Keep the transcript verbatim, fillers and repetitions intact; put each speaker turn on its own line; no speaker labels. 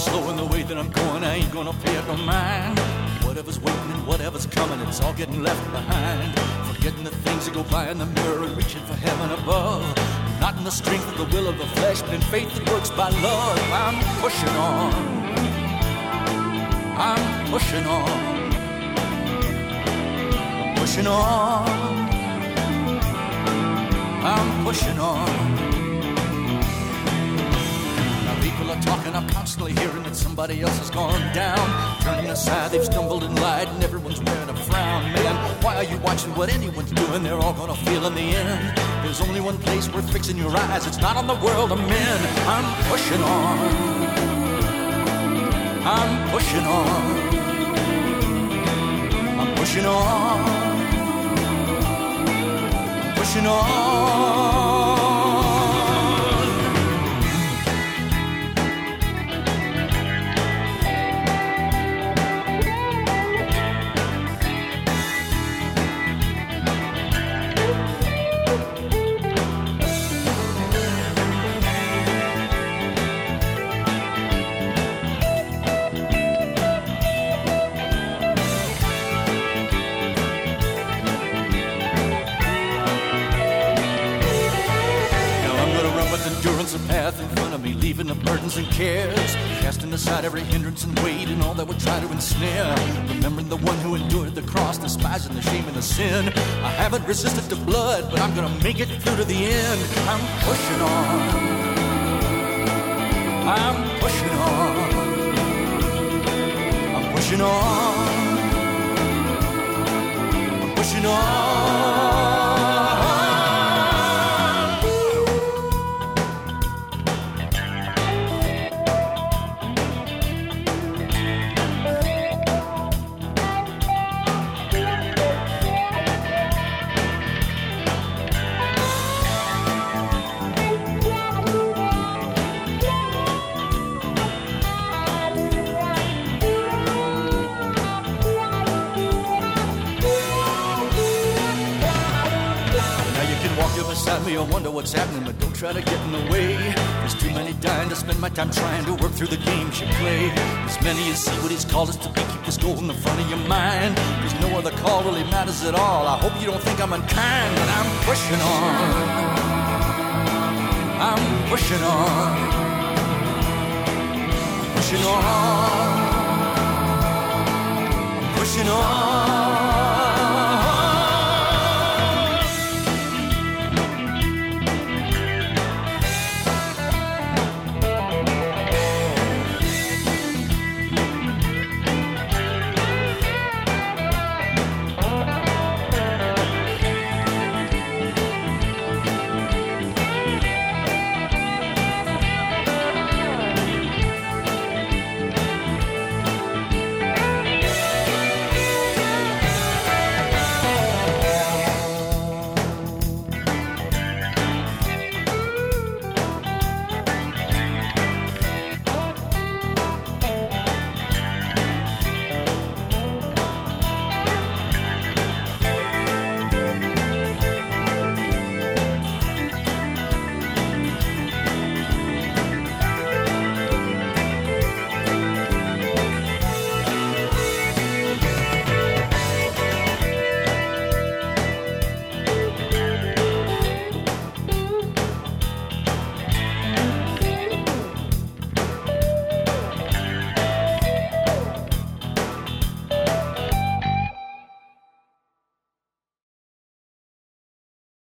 slow in the way that I'm going, I ain't gonna pay it no mind. Whatever's waiting and whatever's coming, it's all getting left behind. Forgetting the things that go by in the mirror and reaching for heaven above. Not in the strength of the will of the flesh, but in faith that works by love. I'm pushing on. I'm pushing on. I'm pushing on. I'm pushing on. People are talking, I'm constantly hearing that somebody else has gone down. Turning aside, they've stumbled and lied, and everyone's wearing a frown. Man, why are you watching what anyone's doing? They're all gonna feel in the end. There's only one place worth fixing your eyes, it's not on the world of men. I'm pushing on. I'm pushing on. I'm pushing on. I'm pushing on. Endurance, a path in front of me, leaving the burdens and cares, casting aside every hindrance and weight and all that would try to ensnare. Remembering the one who endured the cross, despising the shame and the sin. I haven't resisted the blood, but I'm gonna make it through to the end. I'm pushing on. I'm pushing on. I'm pushing on. I'm pushing on. Beside me, I wonder what's happening, but don't try to get in the way. There's too many dying to spend my time trying to work through the games you play. As many as see what he's called us to be, keep this goal in the front of your mind. There's no other call really matters at all. I hope you don't think I'm unkind, but I'm pushing on. I'm pushing on. I'm pushing on. I'm pushing on.